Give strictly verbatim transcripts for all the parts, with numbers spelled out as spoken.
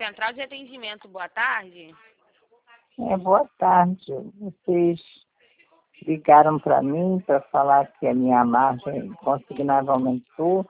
Central de Atendimento, boa tarde. É, boa tarde. Vocês ligaram para mim para falar que a minha margem consignável aumentou.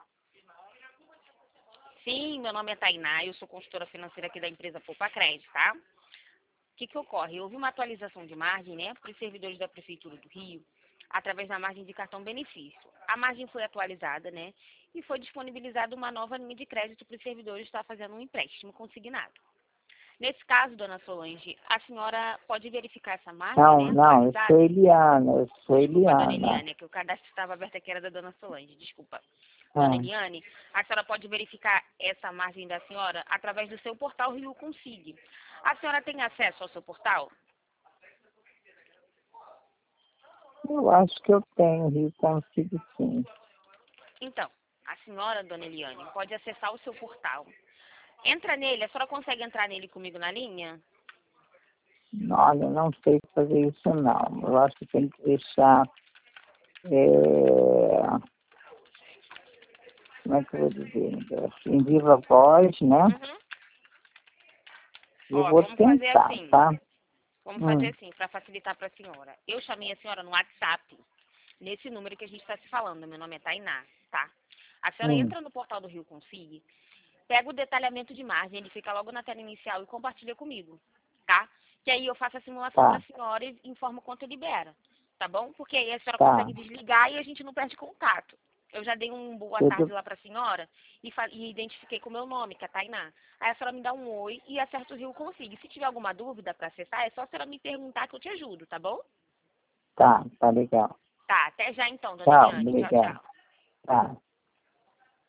Sim, meu nome é Tainá, eu sou consultora financeira aqui da empresa Poupa Crédito, tá? O que que ocorre? Houve uma atualização de margem, né, para os servidores da Prefeitura do Rio, através da margem de cartão benefício. A margem foi atualizada, né, e foi disponibilizada uma nova linha de crédito para os servidores estar fazendo um empréstimo consignado. Nesse caso, dona Solange, a senhora pode verificar essa margem, Não, né, não, eu atualizada? sou Eliana, eu sou Desculpa, dona Eliana. Eliane, que o cadastro estava aberto aqui era da dona Solange, desculpa. Ah, Dona Eliane, a senhora pode verificar essa margem da senhora através do seu portal Rio Consig. A senhora tem acesso ao seu portal? eu acho que eu tenho, Rio Consigo sim. Então, a senhora, dona Eliane, pode acessar o seu portal. Entra nele, a senhora consegue entrar nele comigo na linha? Olha, eu não sei fazer isso não. Eu acho que tem que deixar... é, como é que eu vou dizer? Em viva voz, né? Uhum. Eu Ó, vou vamos fazer tentar, assim. tá? Vamos fazer Hum, assim, para facilitar para a senhora. Eu chamei a senhora no WhatsApp, nesse número que a gente está se falando. Meu nome é Tainá, tá? A senhora hum, entra no portal do Rio Consig, pega o detalhamento de margem, ele fica logo na tela inicial e compartilha comigo, tá? Que aí eu faço a simulação para tá, a senhora e informo quanto libera, tá bom? Porque aí a senhora tá. consegue desligar e a gente não perde contato. Eu já dei um boa tarde Tudo, lá para a senhora e, fa- e identifiquei com o meu nome, que é Tainá. Aí a senhora me dá um oi e acerta o Rio Consig. Se tiver alguma dúvida para acessar, é só a senhora me perguntar que eu te ajudo, tá bom? tá, tá legal. Tá, até já então, dona Tchau, Eliane. Tchau, obrigado. tchau. Tá.